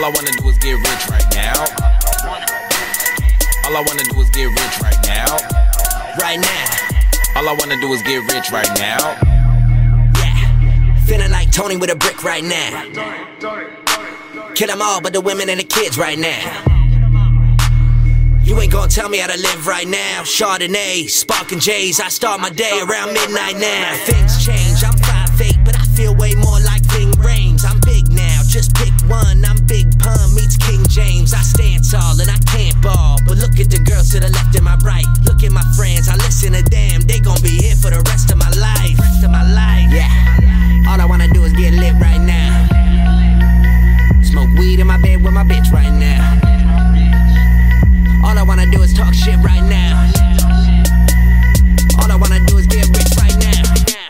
I wanna do is get rich right now. All I wanna do is get rich right now. Right now. All I wanna do is get rich right now. Yeah. Feeling like Tony with a brick right now. Kill them all but the women and the kids right now. You ain't gonna tell me how to live right now. Chardonnay, sparking J's. I start my day around midnight now. Things change, I'm 5'8", but I feel way more like Ving Rhames. I'm big now, just pick one. I'm Big Pun meets King James. I stand tall and I can't ball, but look at the girls to the left and my right. Look at my friends, I listen to them. They gon' be here for the rest of my life. Yeah, all I wanna do is get lit right now. Smoke weed in my bed with my bitch right now. All I wanna do is talk shit right now. All I wanna do is get rich right now.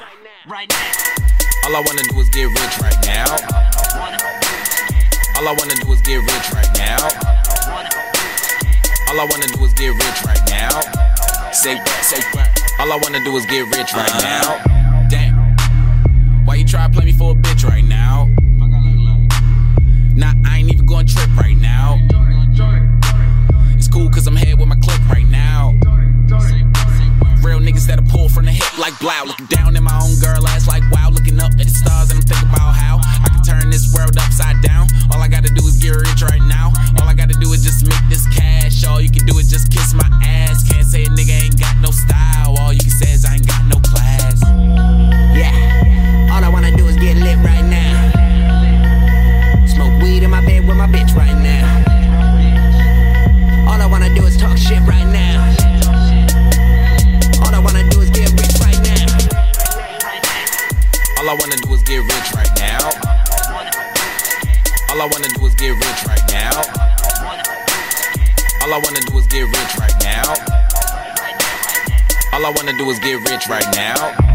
All I wanna do is get rich right now. All I wanna do is get rich right now. All I wanna do is get rich right now. Say what? All I wanna do is get rich right now. Damn. Why you try to play me for a bitch right now? Nah, I ain't even gonna trip right now. It's cool cause I'm head with my clip right now. Real niggas that'll pull from the hip like blow. Looking down at my own girl ass like wow. Looking up at the stars and I'm thinking about how I can turn this world upside down. All I gotta do is get rich right now. All I gotta do is just make this cash. All you can do is just kiss my ass. Can't say a nigga ain't got no style. All you can say is I ain't got no class. Yeah, all I wanna do is get lit right now. Smoke weed in my bed with my bitch right now. All I wanna do is talk shit right now. All I wanna do is get rich right now. All I wanna do is get rich right now. All I wanna do is get rich right now. All I wanna do is get rich right now. All I wanna do is get rich right now.